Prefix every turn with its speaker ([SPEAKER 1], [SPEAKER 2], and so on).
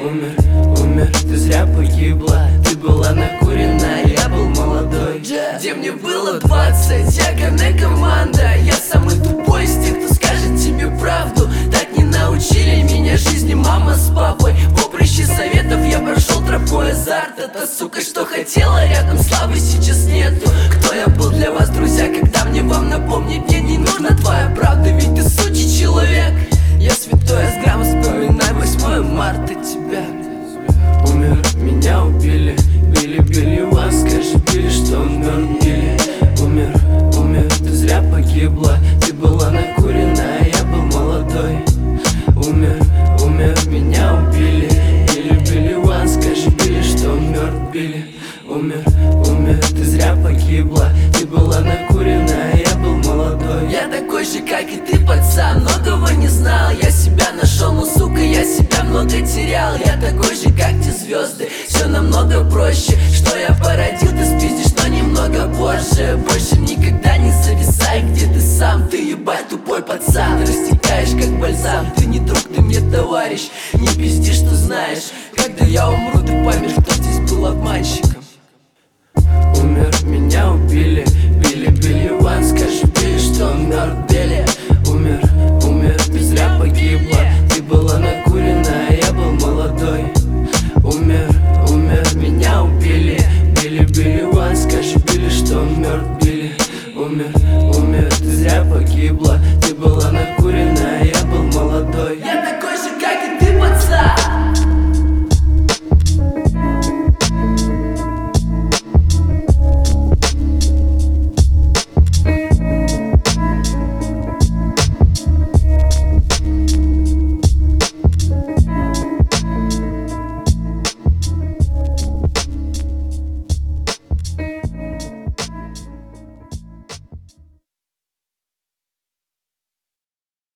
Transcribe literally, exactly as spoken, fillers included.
[SPEAKER 1] Умер, умер, ты зря погибла. Ты была накурена, я был молодой.
[SPEAKER 2] Где мне было двадцать, я говная команда. Я самый тупой из тех, кто скажет тебе правду. Так не научили меня жизни мама с папой. Поприще советов я прошел тропой азарта. Та сука, что хотела рядом, славы сейчас нету. Кто я был для вас, друзья, когда мне вам напомнить? Мне не нужна твоя правда, ведь ты сучий человек. Я святой, с грамма вспоминай восьмое марта тебя.
[SPEAKER 1] Умер, меня убили, били, били вас, скажи, били, что он мертв, били. Умер, умер, ты зря погибла. Ты была накурена, я был молодой. Умер, умер, меня убили, били, били вас, скажи, били, что он мертв, били. Умер, умер, ты зря погибла. Ты была накурена, я был молодой.
[SPEAKER 2] Я такой же, как и ты, пацан, многого не знал. Я себя нашел, но, сука, я себя много терял. Я такой же, как те звезды, все намного проще. Что я породил, ты спиздишь, но немного позже. Больше никогда не зависай, где ты сам. Ты ебать тупой пацан, растекаешь как бальзам. Ты не друг, ты мне товарищ, не пизди, что знаешь. Когда я умру, ты поймешь, кто здесь был обманщик.